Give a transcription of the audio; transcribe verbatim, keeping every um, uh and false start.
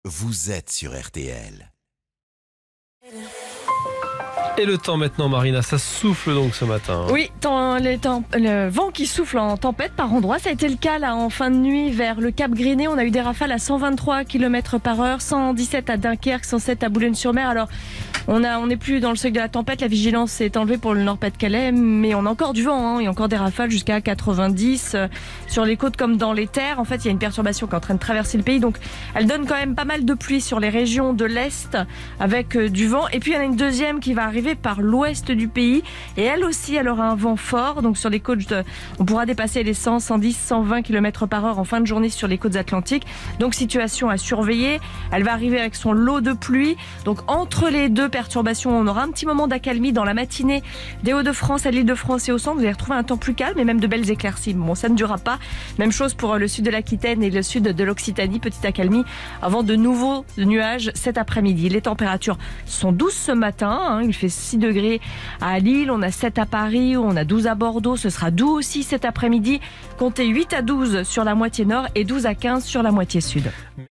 vous êtes sur R T L. Et le temps maintenant, Marina, ça souffle donc ce matin. Oui, temps, les temps, le vent qui souffle en tempête par endroits. Ça a été le cas là en fin de nuit vers le Cap Griné. On a eu des rafales à cent vingt-trois kilomètres par heure, cent dix-sept à Dunkerque, cent sept à Boulogne-sur-Mer. Alors, on a, on n'est plus dans le seuil de la tempête. La vigilance est enlevée pour le Nord-Pas-de-Calais, mais on a encore du vent. Hein. Il y a encore des rafales jusqu'à quatre-vingt-dix euh, sur les côtes comme dans les terres. En fait, il y a une perturbation qui est en train de traverser le pays, donc elle donne quand même pas mal de pluie sur les régions de l'Est avec euh, du vent. Et puis il y en a une deuxième qui va arriver par l'ouest du pays, et elle aussi elle aura un vent fort, donc sur les côtes de, on pourra dépasser les cent, cent dix, cent vingt kilomètres par heure en fin de journée sur les côtes atlantiques, donc situation à surveiller. Elle va arriver avec son lot de pluie, donc entre les deux perturbations on aura un petit moment d'accalmie dans la matinée des Hauts-de-France à l'Île-de-France et au centre. Vous allez retrouver un temps plus calme et même de belles éclaircies. Bon, ça ne durera pas, même chose pour le sud de l'Aquitaine et le sud de l'Occitanie, petite accalmie avant de nouveaux nuages cet après-midi. Les températures sont douces ce matin, hein, il fait six degrés à Lille, on a sept à Paris, on a douze à Bordeaux, ce sera doux aussi cet après-midi. Comptez huit à douze sur la moitié nord et douze à quinze sur la moitié sud.